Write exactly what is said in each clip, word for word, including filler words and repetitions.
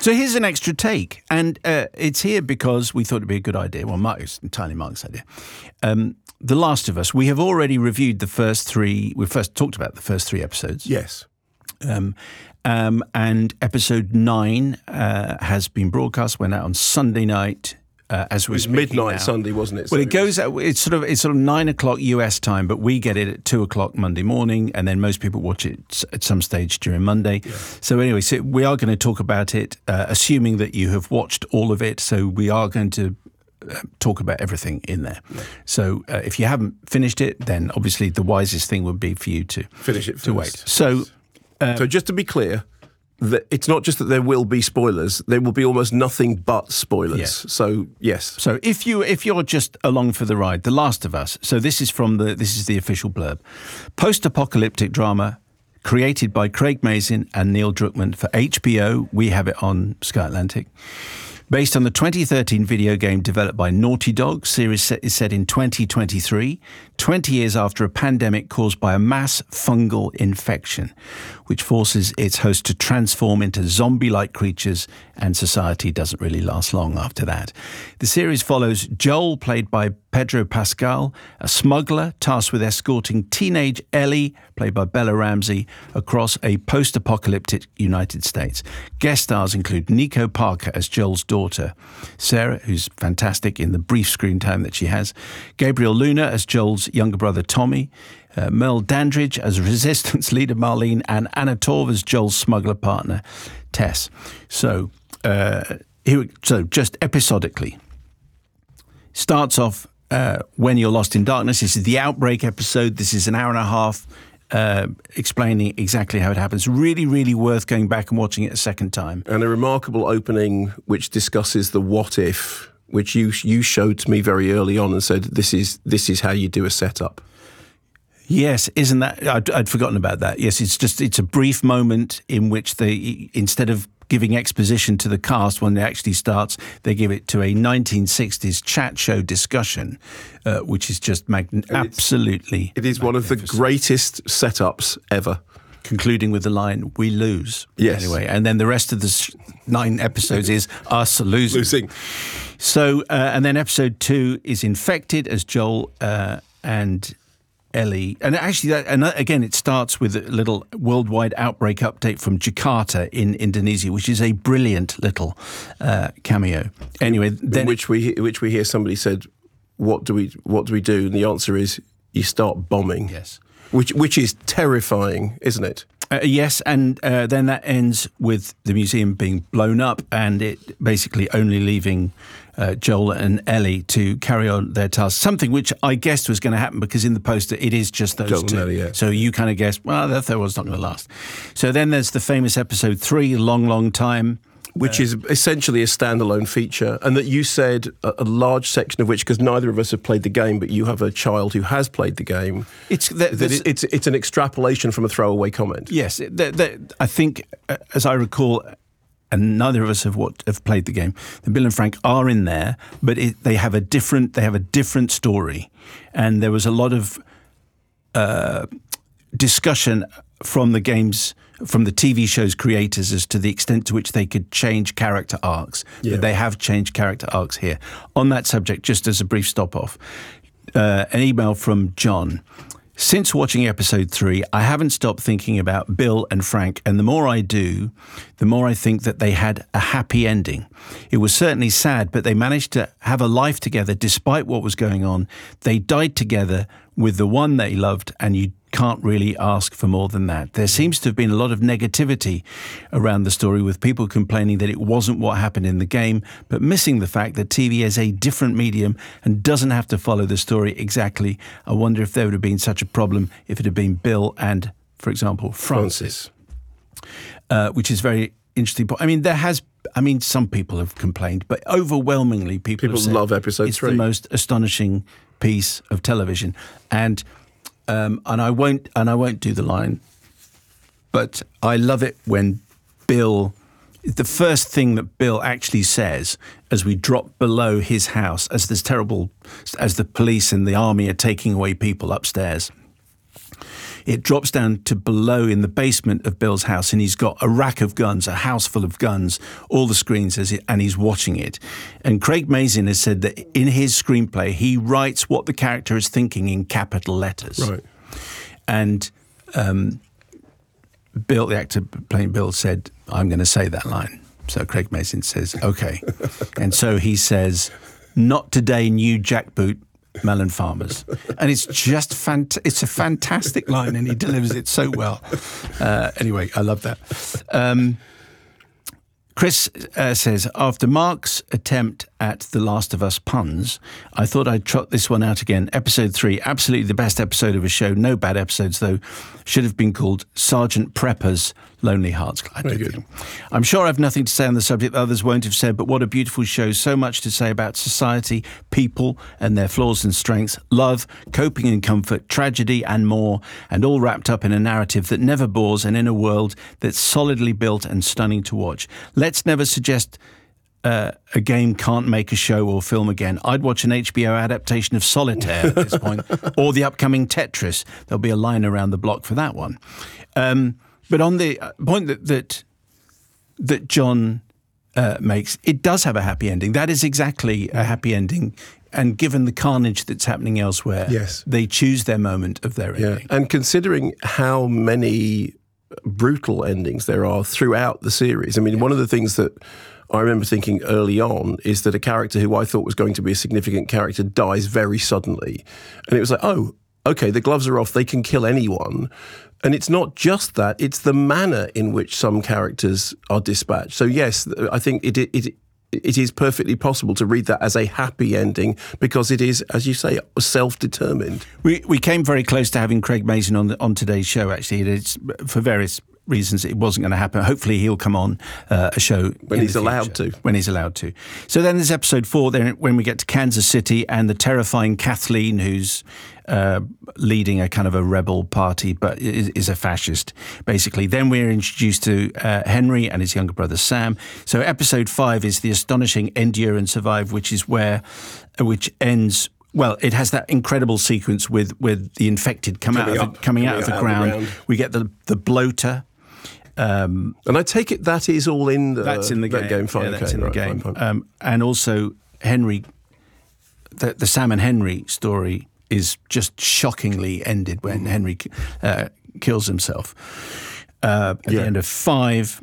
So here's an extra take, and uh, it's here because we thought it'd be a good idea. Well, Mark, it's entirely Mark's idea. Um, The Last of Us. We have already reviewed the first three. We first talked about the first three episodes. Yes. Um, um, and episode nine uh, has been broadcast. Went out on Sunday night. Uh, as it was midnight now. Sunday, wasn't it? Well, so it goes. It it's sort of it's sort of nine o'clock U S time, but we get it at two o'clock Monday morning, and then most people watch it at some stage during Monday. Yeah. So anyway, so we are going to talk about it, uh, assuming that you have watched all of it. So we are going to uh, talk about everything in there. Yeah. So uh, if you haven't finished it, then obviously the wisest thing would be for you to finish it first. To wait. So, uh, so just to be clear. That it's not just that there will be spoilers; there will be almost nothing but spoilers. Yes. So yes. So if you if you're just along for the ride, The Last of Us. So this is from the this is the official blurb. Post-apocalyptic drama created by Craig Mazin and Neil Druckmann for H B O. We have it on Sky Atlantic. Based on the twenty thirteen video game developed by Naughty Dog, series is set in twenty twenty-three, twenty years after a pandemic caused by a mass fungal infection, which forces its host to transform into zombie-like creatures, and society doesn't really last long after that. The series follows Joel, played by Pedro Pascal, a smuggler tasked with escorting teenage Ellie, played by Bella Ramsey, across a post-apocalyptic United States. Guest stars include Nico Parker as Joel's daughter, Sarah, who's fantastic in the brief screen time that she has, Gabriel Luna as Joel's younger brother Tommy, uh, Merle Dandridge as Resistance leader Marlene, and Anna Torv as Joel's smuggler partner Tess. So, uh, here, so just episodically, starts off uh, when you're lost in darkness. This is the Outbreak episode. This is an hour and a half. Uh, explaining exactly how it happens. Really, really worth going back and watching it a second time. And a remarkable opening which discusses the what if, which you you showed to me very early on and said this is this is how you do a setup. Yes, isn't that? I'd, I'd forgotten about that. Yes, it's just it's a brief moment in which they, instead of giving exposition to the cast when it actually starts, they give it to a nineteen sixties chat show discussion, uh, which is just magn- absolutely It is one of the greatest setups ever. Concluding with the line, "We lose." Yes. Anyway, and then the rest of the sh- nine episodes is us losing. Losing. So, uh, and then episode two is Infected as Joel uh, and Ellie. And actually, that, and again, it starts with a little worldwide outbreak update from Jakarta in Indonesia, which is a brilliant little uh, cameo. Anyway, then in which we which we hear somebody said, "What do we what do we do?" And the answer is, you start bombing. Yes, which which is terrifying, isn't it? Uh, yes, and uh, then that ends with the museum being blown up and it basically only leaving uh, Joel and Ellie to carry on their tasks. Something which I guessed was going to happen because in the poster it is just those Joel two. And Ellie, yeah. So you kind of guessed, well, that third one's not going to last. So then there's the famous episode three, Long, Long Time. Which uh, is essentially a standalone feature, and that you said a, a large section of which, because neither of us have played the game, but you have a child who has played the game. It's the, that it, it's it's an extrapolation from a throwaway comment. Yes, the, the, I think, uh, as I recall, and neither of us have what have played the game. The Bill and Frank are in there, but it, they have a different they have a different story, and there was a lot of uh, discussion from the game's. From the T V show's creators as to the extent to which they could change character arcs. Yeah. But they have changed character arcs here. On that subject, just as a brief stop-off, uh, an email from John. Since watching episode three, I haven't stopped thinking about Bill and Frank, and the more I do, the more I think that they had a happy ending. It was certainly sad, but they managed to have a life together despite what was going on. They died together with the one they loved, and you can't really ask for more than that. There seems to have been a lot of negativity around the story, with people complaining that it wasn't what happened in the game, but missing the fact that T V is a different medium and doesn't have to follow the story exactly. I wonder if there would have been such a problem if it had been Bill and, for example, Francis, Francis. Uh, which is very interesting. I mean, there has, I mean, some people have complained, but overwhelmingly people, people have said love episode it's three. the most astonishing piece of television. And Um, and I won't, and I won't do the line, but I love it when Bill, the first thing that Bill actually says as we drop below his house, as this terrible, as the police and the army are taking away people upstairs, It drops down to below in the basement of Bill's house, and he's got a rack of guns, a house full of guns, all the screens, as it, and he's watching it. And Craig Mazin has said that in his screenplay, he writes what the character is thinking in capital letters. Right. And um, Bill, the actor playing Bill, said, I'm going to say that line. So Craig Mazin says, okay. And so he says, not today, new jackboot melon farmers. And it's just, fant- it's a fantastic line, and he delivers it so well. Uh, anyway, I love that. Um, Chris uh, says, after Mark's attempt at The Last of Us puns, I thought I'd trot this one out again. Episode three, absolutely the best episode of a show. No bad episodes, though. Should have been called Sergeant Prepper's Lonely Hearts. Very good. I'm sure I've nothing to say on the subject that others won't have said, but what a beautiful show. So much to say about society, people and their flaws and strengths, love, coping and comfort, tragedy and more, and all wrapped up in a narrative that never bores and in a world that's solidly built and stunning to watch. Let's never suggest uh, a game can't make a show or film again. I'd watch an H B O adaptation of Solitaire at this point, or the upcoming Tetris. There'll be a line around the block for that one. Um, But on the point that that, that John uh, makes, it does have a happy ending. That is exactly a happy ending. And given the carnage that's happening elsewhere, yes. they choose their moment of their yeah. ending. And considering how many brutal endings there are throughout the series, I mean, yeah. one of the things that I remember thinking early on is that a character who I thought was going to be a significant character dies very suddenly. And it was like, oh, okay, the gloves are off, they can kill anyone. And it's not just that, it's the manner in which some characters are dispatched. So yes, I think it it it is perfectly possible to read that as a happy ending because it is, as you say, self-determined. We we came very close to having Craig Mazin on the, on today's show, actually. It's, for various reasons it wasn't going to happen. Hopefully he'll come on uh, a show when he's allowed to. When he's allowed to. So then there's episode four, then when we get to Kansas City and the terrifying Kathleen, who's uh, leading a kind of a rebel party, but is, is a fascist, basically. Then we're introduced to uh, Henry and his younger brother Sam. So episode five is the astonishing Endure and Survive, which is where, uh, which ends. Well, it has that incredible sequence with, with the infected come coming out of up, the, coming, coming out of the, out ground. Of the ground. We get the the bloater. Um, and I take it that is all in the that's in the that game. game. Fine, yeah, that's okay, in the right, game. fine, fine. Um, and also Henry, the, the Sam and Henry story is just shockingly ended when mm. Henry uh, kills himself uh, at yeah. the end of five.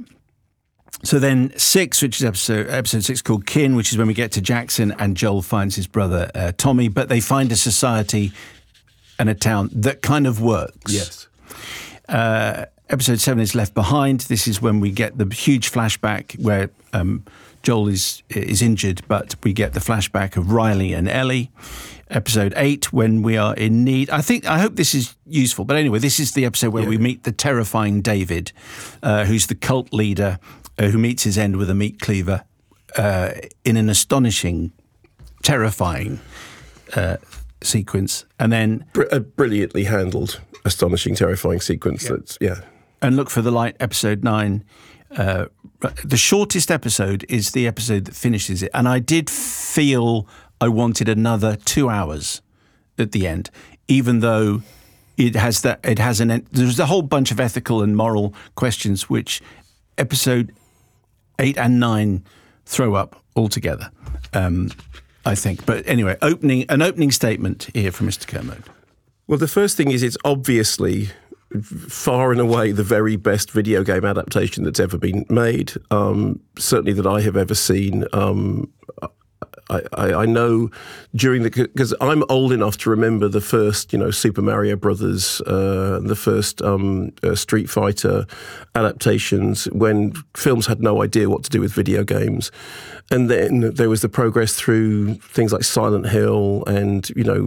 So then six, which is episode episode six, called Kin, which is when we get to Jackson and Joel finds his brother uh, Tommy, but they find a society and a town that kind of works. Yes. Uh, Episode seven is Left Behind. This is when we get the huge flashback where um, Joel is is injured, but we get the flashback of Riley and Ellie. Episode eight, When We Are in Need. I think I hope this is useful. But anyway, this is the episode where yeah. we meet the terrifying David, uh, who's the cult leader uh, who meets his end with a meat cleaver uh, in an astonishing, terrifying uh, sequence. And then Br- a brilliantly handled, astonishing, terrifying sequence. Yeah. That's yeah. And Look for the Light, episode nine. Uh, the shortest episode is the episode that finishes it. And I did feel I wanted another two hours at the end, even though it has that, it has an, there's a whole bunch of ethical and moral questions which episode eight and nine throw up altogether, um, I think. But anyway, opening an opening statement here from Mister Kermode. Well, the first thing is it's obviously far and away the very best video game adaptation that's ever been made, um, certainly that I have ever seen. Um, I, I, I know during the, because I'm old enough to remember the first, you know, Super Mario Brothers, uh, the first um, uh, Street Fighter adaptations when films had no idea what to do with video games. And then there was the progress through things like Silent Hill and, you know,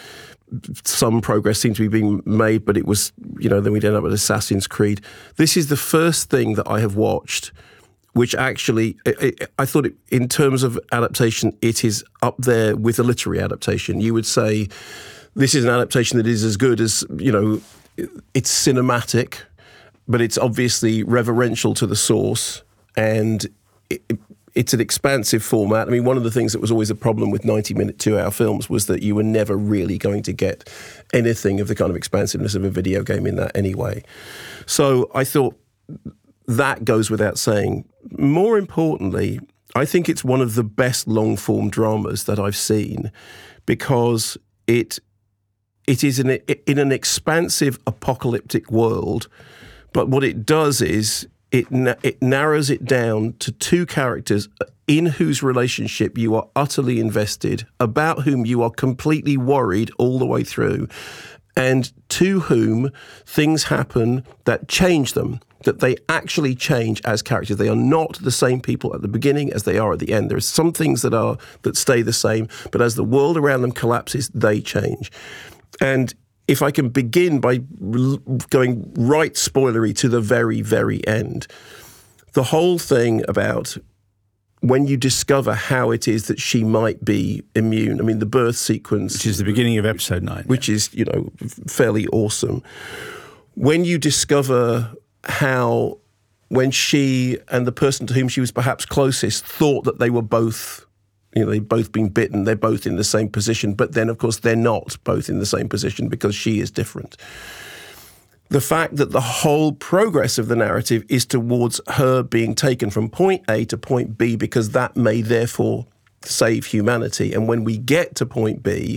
some progress seemed to be being made, but it was, you know, then we'd end up with Assassin's Creed. This is the first thing that I have watched which actually, I, I thought it, in terms of adaptation, it is up there with a literary adaptation. You would say this is an adaptation that is as good as, you know, it's cinematic, but it's obviously reverential to the source, and it, it's an expansive format. I mean, one of the things that was always a problem with ninety-minute, two-hour films was that you were never really going to get anything of the kind of expansiveness of a video game in that anyway. So I thought that goes without saying. More importantly, I think it's one of the best long-form dramas that I've seen because it it is in, a, in an expansive apocalyptic world, but what it does is it na- it narrows it down to two characters in whose relationship you are utterly invested, about whom you are completely worried all the way through, and to whom things happen that change them, that they actually change as characters. They are not the same people at the beginning as they are at the end. There are some things that are that stay the same, but as the world around them collapses, they change. And if I can begin by going right spoilery to the very, very end, the whole thing about when you discover how it is that she might be immune, I mean, the birth sequence... Which is the beginning of episode nine. Which yeah. is, you know, fairly awesome. When you discover how, when she and the person to whom she was perhaps closest thought that they were both... You know, they've both been bitten, they're both in the same position, but then, of course, they're not both in the same position because she is different. The fact that the whole progress of the narrative is towards her being taken from point A to point B because that may therefore save humanity. And when we get to point B,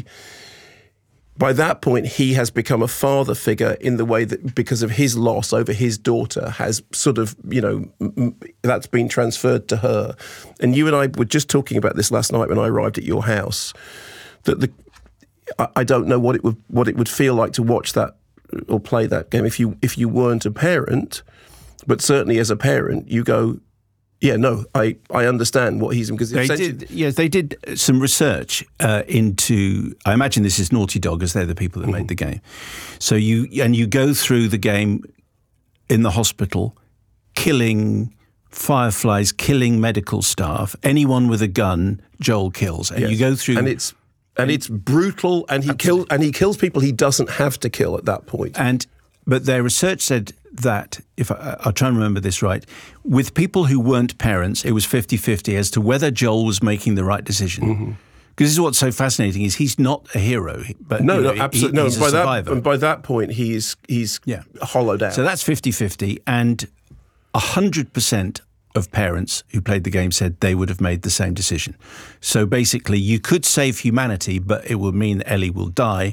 by that point, he has become a father figure in the way that, because of his loss over his daughter, has sort of, you know, m- that's been transferred to her. And you and I were just talking about this last night when I arrived at your house, that the I, I don't know what it would what it would feel like to watch that or play that game if you if you weren't a parent, but certainly as a parent, you go, yeah, no, I, I understand what he's... because they did, yes, they did some research uh, into... I imagine this is Naughty Dog, as they're the people that mm-hmm. made the game. So you... And you go through the game in the hospital, killing fireflies, killing medical staff. Anyone with a gun, Joel kills. And yes. you go through... And it's and it's brutal, and he kills and he kills people he doesn't have to kill at that point. And... But their research said that, if I, I'll try and remember this right, with people who weren't parents, it was fifty-fifty as to whether Joel was making the right decision. Because mm-hmm. this is what's so fascinating, is he's not a hero. But No, you know, no, absolutely. He, he's no, by a survivor. That, and by that point, he's, he's yeah. hollowed out. So that's fifty-fifty, and one hundred percent of parents who played the game said they would have made the same decision. So basically, you could save humanity, but it will mean Ellie will die.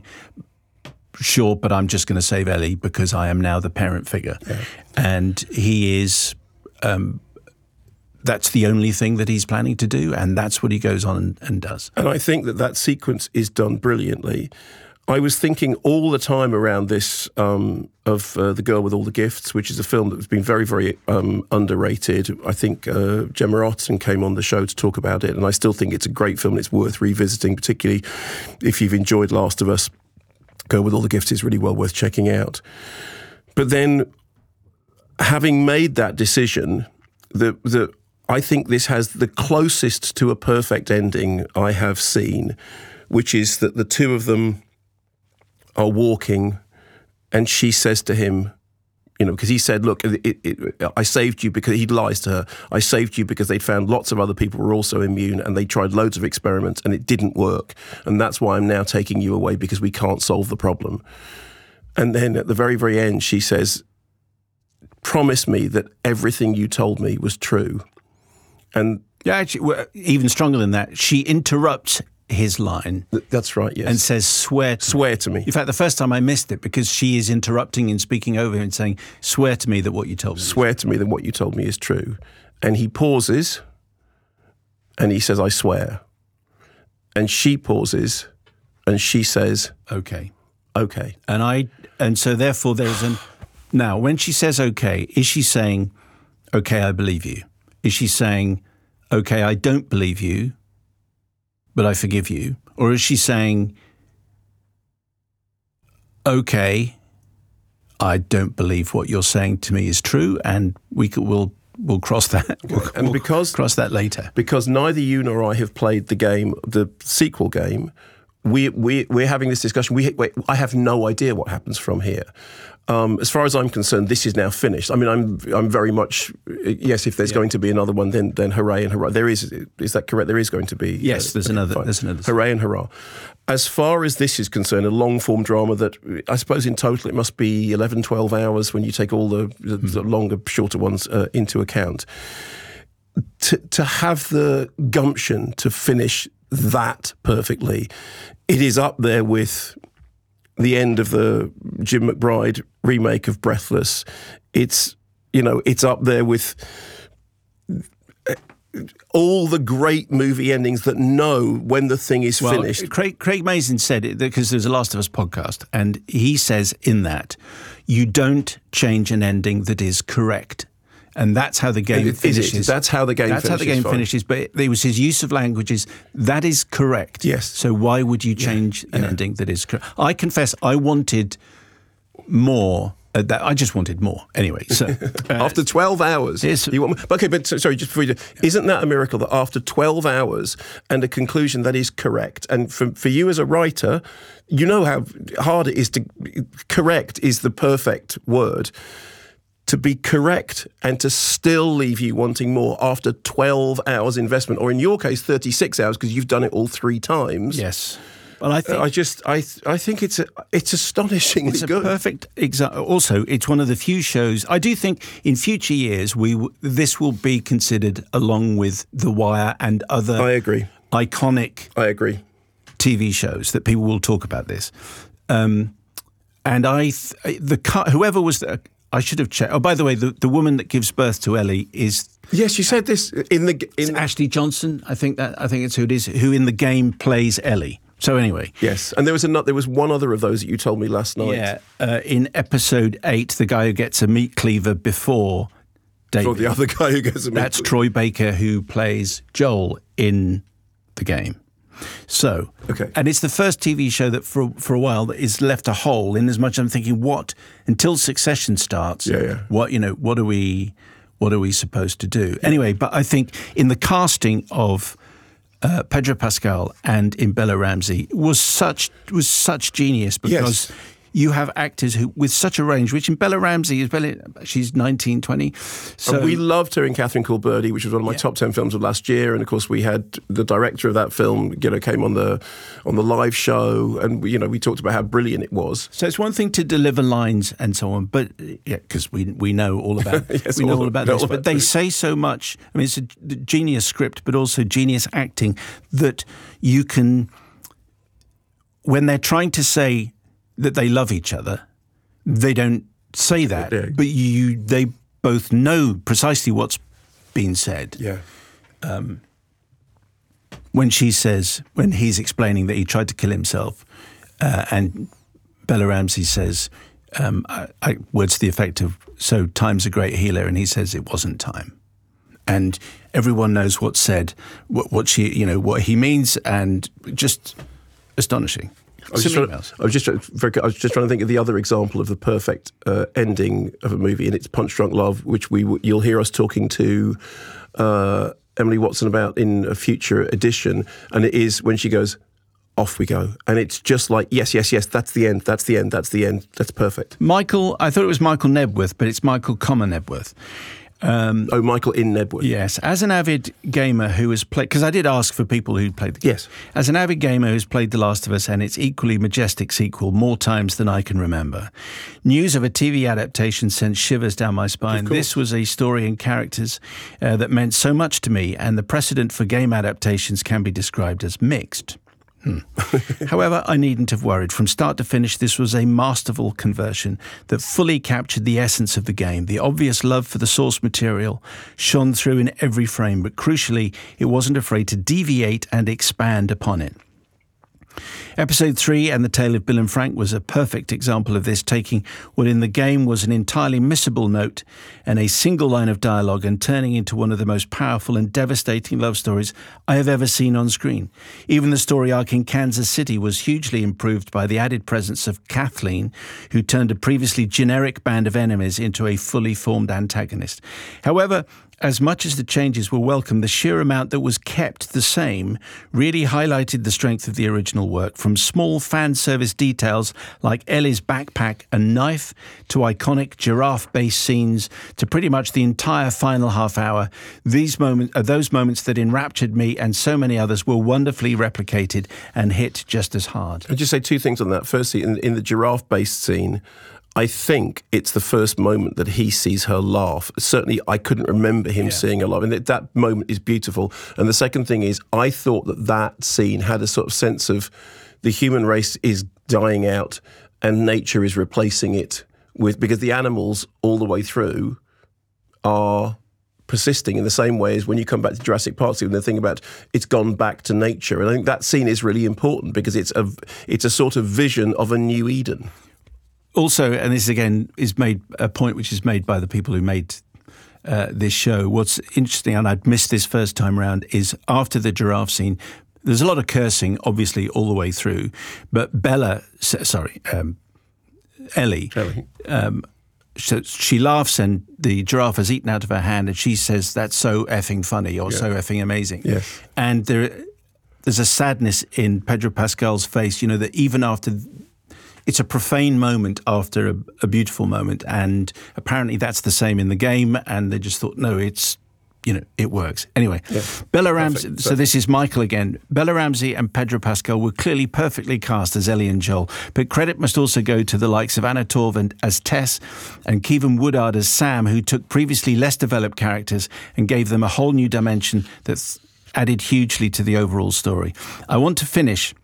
Sure, but I'm just going to save Ellie because I am now the parent figure. Yeah. And he is, um, that's the only thing that he's planning to do, and that's what he goes on and, and does. And I think that that sequence is done brilliantly. I was thinking all the time around this um, of uh, The Girl with All the Gifts, which is a film that has been very, very um, underrated. I think uh, Gemma Arterton came on the show to talk about it, and I still think it's a great film and it's worth revisiting, particularly if you've enjoyed Last of Us. Girl with All the Gifts is really well worth checking out. But then, having made that decision, the the I think this has the closest to a perfect ending I have seen, which is that the two of them are walking, and she says to him, you know, because he said, look, it, it, it, I saved you because he lies to her. I saved you because they'd found lots of other people were also immune and they tried loads of experiments and it didn't work. And that's why I'm now taking you away because we can't solve the problem. And then at the very, very end, she says, promise me that everything you told me was true. And yeah, actually, even stronger than that, she interrupts his line. That's right, yes. And says, swear to Swear me. to me. In fact, the first time I missed it because she is interrupting and speaking over him and saying, swear to me that what you told me Swear is to me that what you told me is true. And he pauses and he says, I swear. And she pauses and she says, okay. Okay. And I, and so therefore there's an, now when she says okay, is she saying, okay, I believe you? Is she saying, okay, I don't believe you, but I forgive you? Or is she saying, okay, I don't believe what you're saying to me is true, and we could, we'll we'll cross that. We'll, and we'll because cross that later. Because neither you nor I have played the game, the sequel game. We we we're having this discussion. We, we I have no idea what happens from here. Um, as far as I'm concerned, this is now finished. I mean, I'm I'm very much yes. If there's yeah. going to be another one, then then hooray and hurrah. There is. Is that correct? There is going to be. Yes, uh, there's another. Fine. There's another. Hooray and hurrah. As far as this is concerned, a long form drama that I suppose in total it must be eleven, twelve hours when you take all the, the, mm. the longer, shorter ones uh, into account. To to have the gumption to finish that perfectly, it is up there with the end of the Jim McBride remake of Breathless. It's, you know, it's up there with all the great movie endings that know when the thing is well, finished. Craig, Craig Mazin said it because there's a Last of Us podcast, and he says in that, you don't change an ending that is correct. And that's how the game it, finishes. That's how the game that's finishes. That's how the game fine. finishes. But it was his use of languages. That is correct. Yes. So why would you change yeah. an yeah. ending that is correct? I confess I wanted more. Uh, that, I just wanted more. Anyway, so. Uh, after twelve hours. Yes. You want, okay, but so, sorry, just before you do, isn't that a miracle that after twelve hours and a conclusion that is correct, and for, for you as a writer, you know how hard it is to, correct is the perfect word. To be correct and to still leave you wanting more after twelve hours investment, or in your case, thirty-six hours because you've done it all three times. Yes. Well, I think I just I I think it's a, it's astonishingly it's a good. Perfect example. Also, it's one of the few shows. I do think in future years we w- this will be considered along with The Wire and other. I agree. Iconic. I agree. T V shows that people will talk about this, um, and I th- the whoever was the, I should have checked. Oh, by the way, the, the woman that gives birth to Ellie is. Yes, you said this in the in Ashley Johnson. I think that I think it's who it is. Who in the game plays Ellie. So anyway, yes, and there was another. There was one other of those that you told me last night. Yeah, uh, in episode eight, the guy who gets a meat cleaver before David. Or the other guy who gets a meat. That's cleaver. Troy Baker, who plays Joel in the game. So, okay, and it's the first T V show that for for a while that is left a hole. In as much I'm thinking, what until Succession starts? Yeah, yeah. What you know? What are we? What are we supposed to do? Anyway, but I think in the casting of. Uh, Pedro Pascal and in Bella Ramsey was such was such genius because yes. you have actors who with such a range, which in Bella Ramsey is Bella, she's nineteen, twenty. So and we loved her in Catherine Called Birdie, which was one of my yeah. top ten films of last year. And of course, we had the director of that film, you know, came on the on the live show, and you know, we talked about how brilliant it was. So it's one thing to deliver lines and so on, but yeah, because we we know all about yes, we know all, all about all this. about But they this. say so much. I mean, it's a genius script, but also genius acting that you can when they're trying to say that they love each other, they don't say that, yeah. but you they both know precisely what's been said. Yeah. Um, when she says, when he's explaining that he tried to kill himself, uh, and Bella Ramsey says, um, I, I, words to the effect of, so time's a great healer, and he says it wasn't time. And everyone knows what's said, what, what she, you know, what he means, and just astonishing. I was, just trying, I, was just, very, I was just trying to think of the other example of the perfect uh, ending of a movie, and it's Punch Drunk Love, which we you'll hear us talking to uh, Emily Watson about in a future edition, and it is when she goes, off we go. And it's just like, yes, yes, yes, that's the end, that's the end, that's the end, that's perfect. Michael, I thought it was Michael Nebworth, but it's Michael Comma Nebworth. Um, oh, Michael in Nebworth. Yes. As an avid gamer who has played, because I did ask for people who played the game. Yes. As an avid gamer who's played The Last of Us and its equally majestic sequel more times than I can remember, news of a T V adaptation sent shivers down my spine. This was a story and characters uh, that meant so much to me, and the precedent for game adaptations can be described as mixed. Hmm. However, I needn't have worried. From start to finish, this was a masterful conversion that fully captured the essence of the game. The obvious love for the source material shone through in every frame, but crucially, it wasn't afraid to deviate and expand upon it. Episode three and The Tale of Bill and Frank was a perfect example of this, taking what in the game was an entirely missable note and a single line of dialogue and turning into one of the most powerful and devastating love stories I have ever seen on screen. Even the story arc in Kansas City was hugely improved by the added presence of Kathleen, who turned a previously generic band of enemies into a fully formed antagonist. However, As much as the changes were welcome, the sheer amount that was kept the same really highlighted the strength of the original work, from small fan service details like Ellie's backpack and knife to iconic giraffe-based scenes to pretty much the entire final half hour. These moments, uh, those moments that enraptured me and so many others were wonderfully replicated and hit just as hard. I'll just say two things on that. Firstly, in, in the giraffe-based scene, I think it's the first moment that he sees her laugh. Certainly, I couldn't remember him yeah. seeing her laugh. And that, that moment is beautiful. And the second thing is, I thought that that scene had a sort of sense of the human race is dying out and nature is replacing it with, because the animals all the way through are persisting in the same way as when you come back to Jurassic Park, when the thing about it's gone back to nature. And I think that scene is really important because it's a, it's a sort of vision of a new Eden. Also, and this again is made a point which is made by the people who made uh, this show. What's interesting, and I'd missed this first time around, is after the giraffe scene, there's a lot of cursing, obviously, all the way through. But Bella, sorry, um, Ellie, Ellie. Um, so she laughs and the giraffe is eaten out of her hand, and she says, "That's so effing funny," or yeah. "so effing amazing." Yes. And there, there's a sadness in Pedro Pascal's face, you know, that even after. It's a profane moment after a, a beautiful moment, and apparently that's the same in the game, and they just thought, no, it's, you know, it works. Anyway, yeah. Bella Ramsey, perfect, so perfect. This is Michael again. Bella Ramsey and Pedro Pascal were clearly perfectly cast as Ellie and Joel, but credit must also go to the likes of Anna Torv as Tess and Kevin Woodard as Sam, who took previously less developed characters and gave them a whole new dimension that's added hugely to the overall story. I want to finish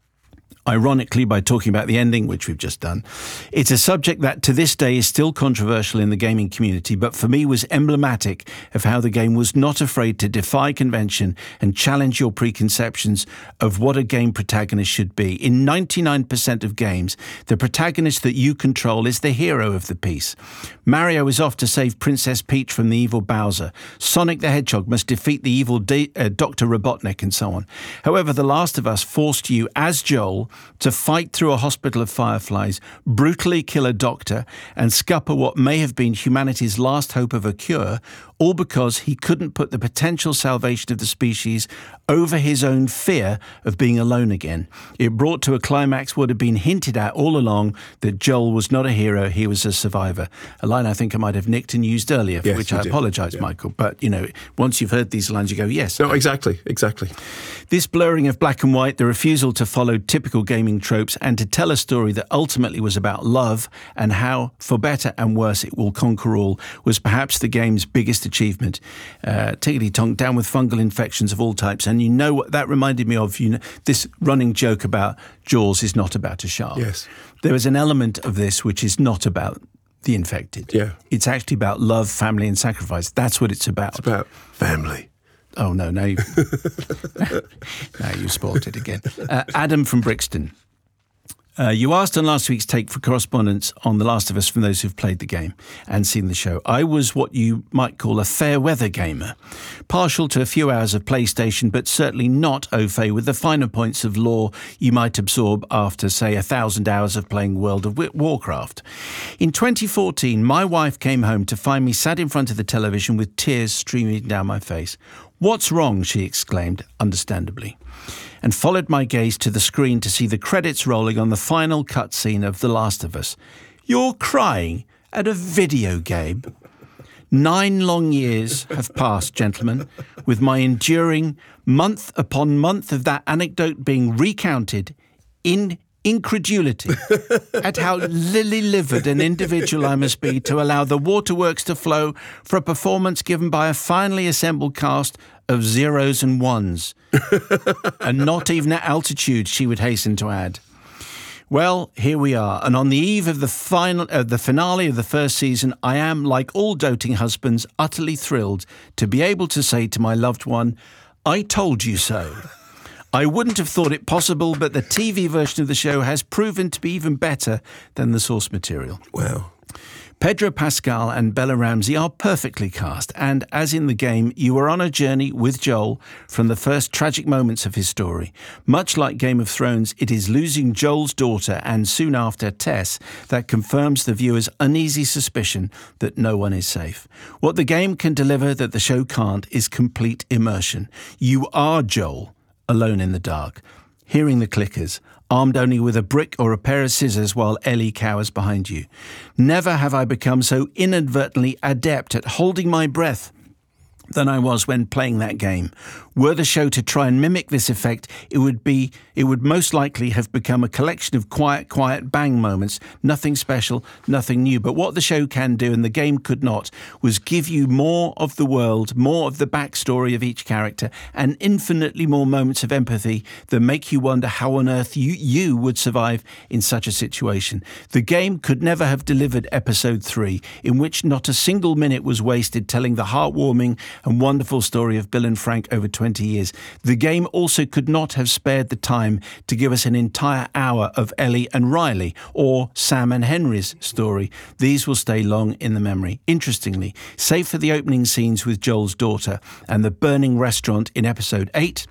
ironically by talking about the ending, which we've just done. It's a subject that to this day is still controversial in the gaming community, but for me was emblematic of how the game was not afraid to defy convention and challenge your preconceptions of what a game protagonist should be. In ninety-nine percent of games, the protagonist that you control is the hero of the piece. Mario is off to save Princess Peach from the evil Bowser. Sonic the Hedgehog must defeat the evil D- uh, Doctor Robotnik, and so on. However, The Last of Us forced you, as Joel, to fight through a hospital of fireflies, brutally kill a doctor, and scupper what may have been humanity's last hope of a cure, all because he couldn't put the potential salvation of the species over his own fear of being alone again. It brought to a climax what had been hinted at all along, that Joel was not a hero, he was a survivor. A line I think I might have nicked and used earlier, for yes, which I apologise, yeah. Michael. But, you know, once you've heard these lines, you go, yes. No, exactly, exactly. This blurring of black and white, the refusal to follow typical gaming tropes and to tell a story that ultimately was about love and how, for better and worse, it will conquer all, was perhaps the game's biggest achievement. Uh, tickety-tonk, down with fungal infections of all types. And you know what that reminded me of? You know, this running joke about Jaws is not about a shark. Yes. There is an element of this which is not about the infected. Yeah. It's actually about love, family, and sacrifice. That's what it's about. It's about family. Oh, no, now you, now you spoiled it again. Uh, Adam from Brixton. Uh, you asked on last week's take for correspondence on The Last of Us from those who've played the game and seen the show. I was what you might call a fair weather gamer, partial to a few hours of PlayStation, but certainly not au fait with the finer points of lore you might absorb after, say, a thousand hours of playing World of Warcraft. In twenty fourteen, my wife came home to find me sat in front of the television with tears streaming down my face. "What's wrong?" she exclaimed, understandably, and followed my gaze to the screen to see the credits rolling on the final cutscene of The Last of Us. "You're crying at a video game?" Nine long years have passed, gentlemen, with my enduring month upon month of that anecdote being recounted in incredulity at how lily-livered an individual I must be to allow the waterworks to flow for a performance given by a finely assembled cast of zeros and ones. And not even at altitude, she would hasten to add. Well, here we are, and on the eve of the final, uh, the finale of the first season, I am, like all doting husbands, utterly thrilled to be able to say to my loved one, "I told you so." I wouldn't have thought it possible, but the T V version of the show has proven to be even better than the source material. Wow. Pedro Pascal and Bella Ramsey are perfectly cast, and as in the game, you are on a journey with Joel from the first tragic moments of his story. Much like Game of Thrones, it is losing Joel's daughter and soon after Tess that confirms the viewer's uneasy suspicion that no one is safe. What the game can deliver that the show can't is complete immersion. You are Joel, alone in the dark, hearing the clickers, armed only with a brick or a pair of scissors while Ellie cowers behind you. Never have I become so inadvertently adept at holding my breath than I was when playing that game. Were the show to try and mimic this effect, it would be, it would most likely have become a collection of quiet, quiet bang moments, nothing special, nothing new. But what the show can do, and the game could not, was give you more of the world, more of the backstory of each character, and infinitely more moments of empathy that make you wonder how on earth you, you would survive in such a situation. The game could never have delivered episode three, in which not a single minute was wasted telling the heartwarming and wonderful story of Bill and Frank over twenty years. The game also could not have spared the time to give us an entire hour of Ellie and Riley, or Sam and Henry's story. These will stay long in the memory. Interestingly, save for the opening scenes with Joel's daughter and the burning restaurant in episode eight,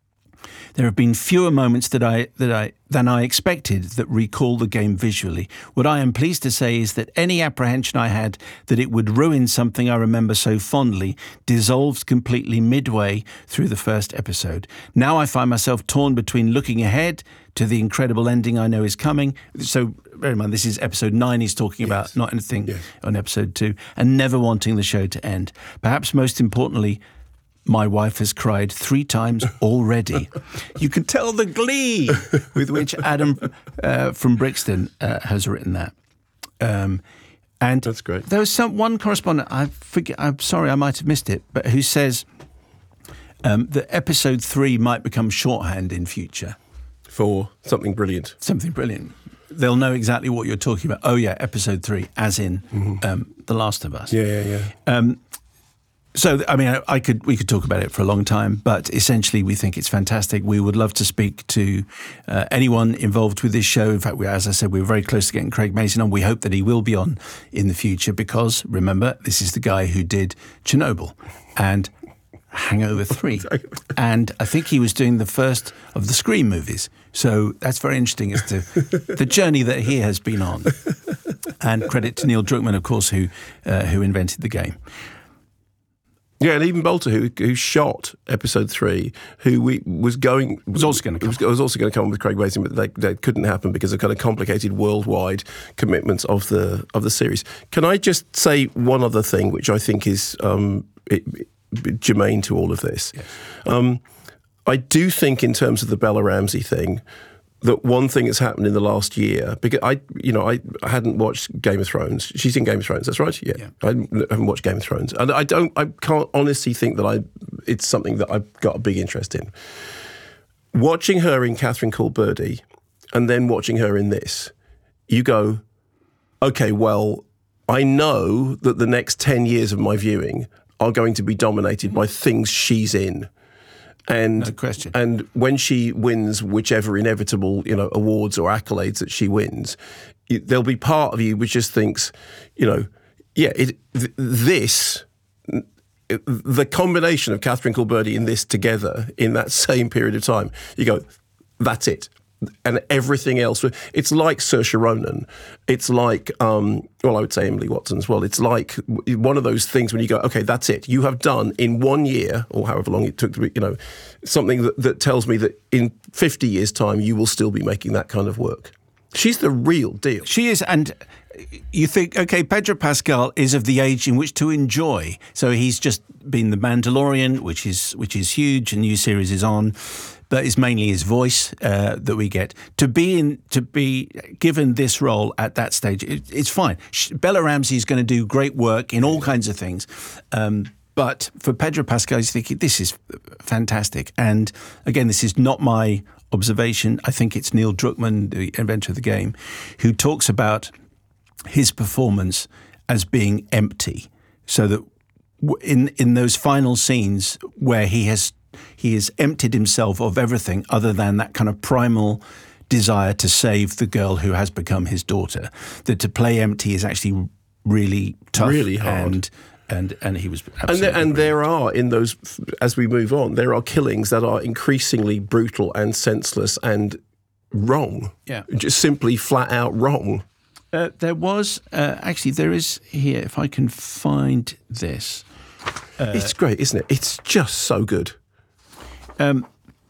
there have been fewer moments that I that I than I expected that recall the game visually. What I am pleased to say is that any apprehension I had that it would ruin something I remember so fondly dissolved completely midway through the first episode. Now I find myself torn between looking ahead to the incredible ending I know is coming. So bear in mind, this is episode nine he's talking yes. about, not anything yes. on episode two, and never wanting the show to end. Perhaps most importantly, my wife has cried three times already. You can tell the glee with which Adam uh, from Brixton uh, has written that. Um, and that's great. There was some one correspondent, I forget, I'm sorry, I might have missed it, but who says um, that episode three might become shorthand in future. For something brilliant. Something brilliant. They'll know exactly what you're talking about. Oh, yeah, episode three, as in mm-hmm. um, The Last of Us. Yeah, yeah, yeah. Um, So, I mean, I could we could talk about it for a long time, but essentially we think it's fantastic. We would love to speak to uh, anyone involved with this show. In fact, we, as I said, we're very close to getting Craig Mazin on. We hope that he will be on in the future because, remember, this is the guy who did Chernobyl and Hangover three. And I think he was doing the first of the Scream movies. So that's very interesting as to the journey that he has been on. And credit to Neil Druckmann, of course, who uh, who invented the game. Yeah, and even Bolter, who who shot episode three, who we was going was also going to come. Was, was also going to come on with Craig Mazin, but they, that couldn't happen because of kind of complicated worldwide commitments of the of the series. Can I just say one other thing, which I think is um, it, it, germane to all of this? Yes. Um, I do think, in terms of the Bella Ramsey thing, that one thing that's happened in the last year, because I, you know, I, I hadn't watched Game of Thrones. She's in Game of Thrones, that's right. Yeah, yeah. I haven't watched Game of Thrones, and I don't, I can't honestly think that I, it's something that I've got a big interest in. Watching her in Catherine Called Birdy, and then watching her in this, you go, okay, well, I know that the next ten years of my viewing are going to be dominated by things she's in. And, no question. And when she wins whichever inevitable, you know, awards or accolades that she wins, it, there'll be part of you which just thinks, you know, yeah, it, th- this, it, the combination of Catherine Called Birdy and this together in that same period of time, you go, that's it. And everything else, it's like Saoirse Ronan. It's like, um, well, I would say Emily Watson as well. It's like one of those things when you go, okay, that's it. You have done in one year, or however long it took to be, you know, something that, that tells me that in fifty years' time, you will still be making that kind of work. She's the real deal. She is, and you think, okay, Pedro Pascal is of the age in which to enjoy. So he's just been The Mandalorian, which is which is huge. A new series is on. But it's mainly his voice uh, that we get. To be in, to be given this role at that stage, it, it's fine. She, Bella Ramsey is going to do great work in all kinds of things. Um, but for Pedro Pascal, he's thinking, this is fantastic. And again, this is not my observation. I think it's Neil Druckmann, the inventor of the game, who talks about his performance as being empty. So that in in those final scenes where he has He has emptied himself of everything other than that kind of primal desire to save the girl who has become his daughter. That to play empty is actually really tough, really hard. and and and he was and absolutely there, and brilliant. there are in those, as we move on, there are killings that are increasingly brutal and senseless and wrong. Yeah. Just simply flat out wrong. Uh, there was uh, actually there is here, if I can find this. Uh, It's great, isn't it? It's just so good. Um,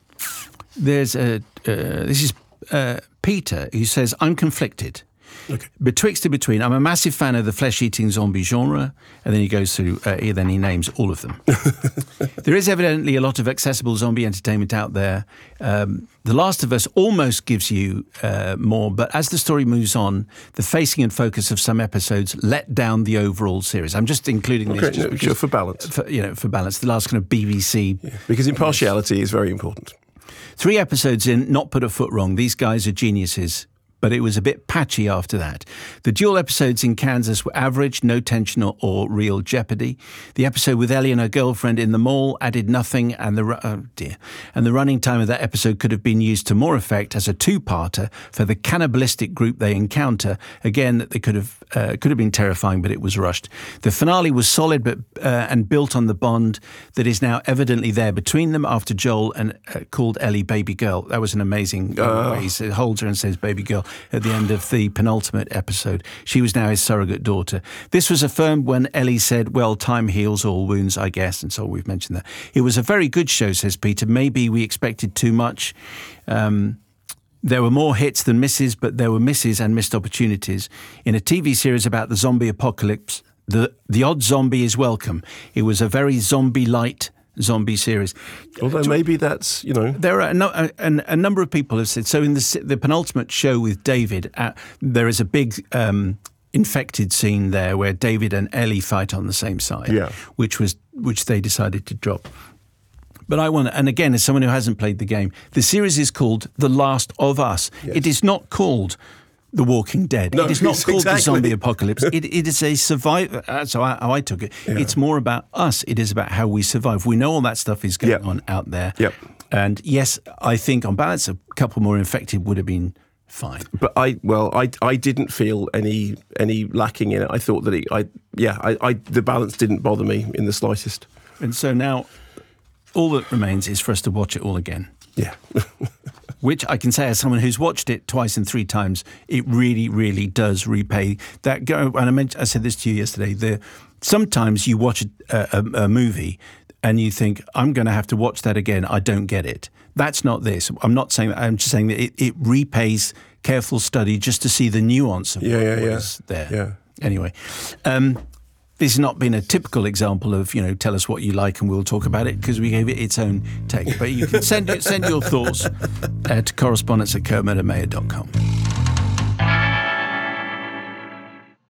there's a uh, this is uh, Peter who says, I'm conflicted. Okay. Betwixt and between, I'm a massive fan of the flesh-eating zombie genre, and then he goes through, uh, then he names all of them. There is evidently a lot of accessible zombie entertainment out there. Um, the Last of Us almost gives you uh, more, but as the story moves on, the facing and focus of some episodes let down the overall series. I'm just including Okay, this just no, because, sure, for balance. for, you know, for balance. The last kind of B B C. Yeah, because impartiality is very important. Three episodes in, not put a foot wrong. These guys are geniuses. But it was a bit patchy after that. The dual episodes in Kansas were average, no tension or, or real jeopardy. The episode with Ellie and her girlfriend in the mall added nothing, and the oh dear, and the running time of that episode could have been used to more effect as a two-parter for the cannibalistic group they encounter. Again, they could have uh, could have been terrifying, but it was rushed. The finale was solid, but uh, and built on the bond that is now evidently there between them after Joel and uh, called Ellie baby girl. That was an amazing uh, way. He holds her and says baby girl at the end of the penultimate episode. She was now his surrogate daughter. This was affirmed when Ellie said, well, time heals all wounds, I guess, and so we've mentioned that. It was a very good show, says Peter. Maybe we expected too much. Um, there were more hits than misses, but there were misses and missed opportunities. In a T V series about the zombie apocalypse, the, the odd zombie is welcome. It was a very zombie-light zombie series. Although maybe that's, you know... There are no, a, a, a number of people have said, so in the, the penultimate show with David, uh, there is a big um, infected scene there where David and Ellie fight on the same side, Yeah. which was which they decided to drop. But I want to, and again, as someone who hasn't played the game, the series is called The Last of Us. Yes. It is not called The Walking Dead. No, it is not called exactly. The Zombie Apocalypse. it, it is a survival. That's how I, how I took it. Yeah. It's more about us. It is about how we survive. We know all that stuff is going Yep. on out there. Yep. And yes, I think on balance, a couple more infected would have been fine. But I, well, I, I didn't feel any any lacking in it. I thought that it, I, yeah, I, I, the balance didn't bother me in the slightest. And so now, all that remains is for us to watch it all again. Yeah. Which I can say, as someone who's watched it twice and three times, it really, really does repay that. Go, and I mentioned, I said this to you yesterday. The sometimes you watch a, a, a movie and you think, I'm going to have to watch that again. I don't get it. That's not this. I'm not saying that. I'm just saying that it, it repays careful study just to see the nuance of Yeah, what yeah, yeah. was there. Yeah. Anyway. Um, This has not been a typical example of, you know, tell us what you like and we'll talk about it, because we gave it its own take. But you can send send your thoughts uh, to correspondence at kermit at mayor dot com.